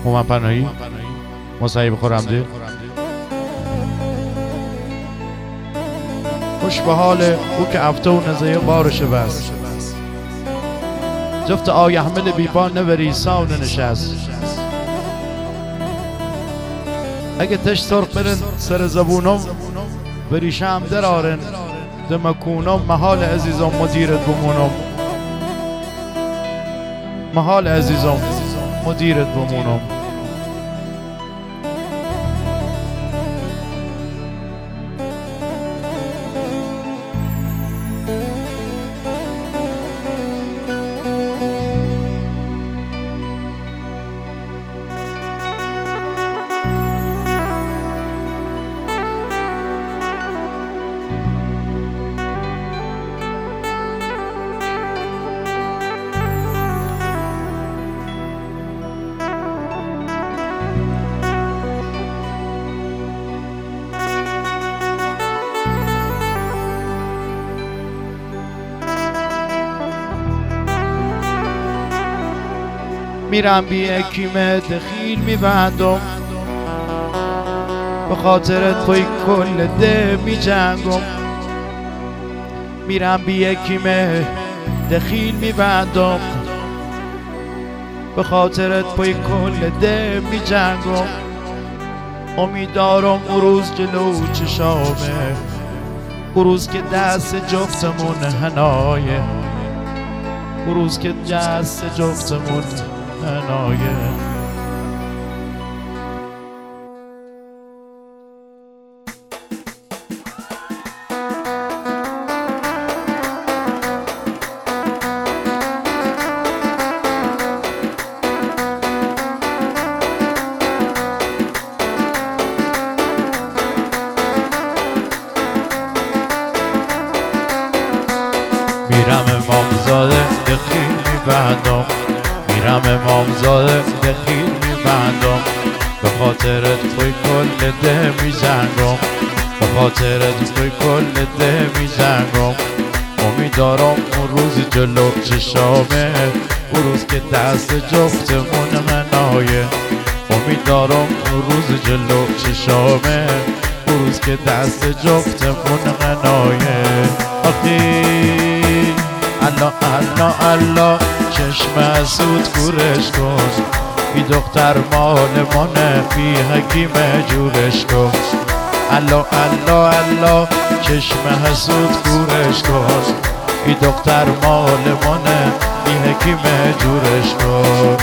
هومن پناهی، مصیب خورمدی. خوش به حال او که افته و نزه بارشه بست، جفت آی احمل بیبان نوری ساون نشست. اگه تش سرخ برن سر زبونم بریشم در آرن دمکونم، محال عزیزم مدیرت بمونم، محال عزیزم مدیرت بمونم. میرم بی اکیمه دخیل میبندم، به خاطرت پای کل ده میجنگم. میرم بی اکیمه دخیل میبندم، به خاطرت پای کل ده میجنگم. امیدارم اون روز جلو چشامه، اون روز که دست جفتمون هنایه، اون روز که دست جفتمون هنایه. میرم امامزاده دخیل میبندم، میرم امامزاده دخیل میبندم، به خاطرت توی کل ده میجنگم، به خاطرت توی کل ده میجنگم. امیدارم اون روز جلو چشامه، اون روز که دست جفتمون منایه. امیدارم اون روز جلو چشامه، اون روز که دست جفتمون منایه. آخی الله الله الله چشم حسود کورش کن، بی دختر مال منه بی حکیم جورش کن. الله الله الله چشم حسود کورش کن، بی دختر مال منه بی حکیم جورش کن.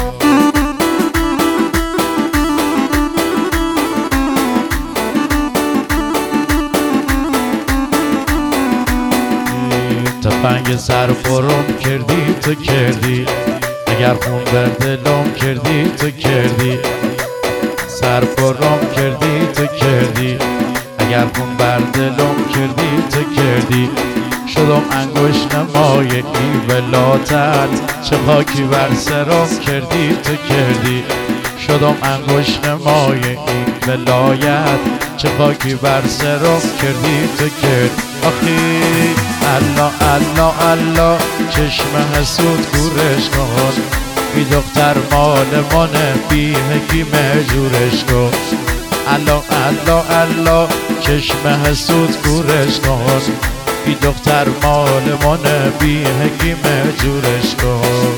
تفنگ سر فرم کردی تو کردی، اگر خون بر دلم کردی تو کردی. سر فرم کردی تو کردی، اگر خون بر دلم کردی تو کردی. شدم انگشت نمای ای ولاتت، چه خاکی بر سرم کردی تو کردی. شدم انگشت نمای این ولایت، چه خاکی بر سرم کردی تو کردی. آخی الله الله الله چشم حسود کورش کن، بی دختر مال منه بی حکیم جورش کن. الله الله الله چشم حسود کورش کن، بی دختر مال منه بی حکیم جورش کن.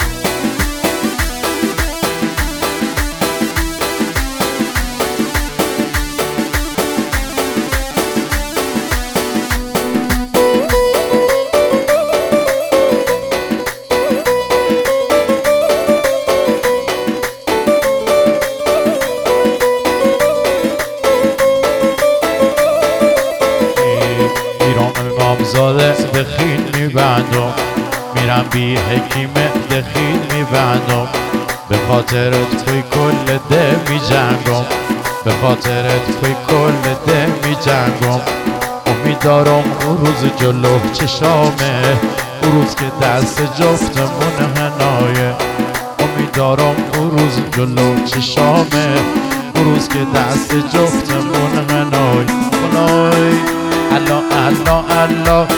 امامزاده دخیل میبندم، میرم بی حکیمه دخیل میبندم، به خاطرت توی کل ده میجنگم، به خاطرت توی کل ده میجنگم. امیدارم اون روز جلو چشامه، اون روز که دست جفتمون هنایه. امیدارم اون روز جلو چشامه، اون روز که دست جفتمون هنایه. الله الله الله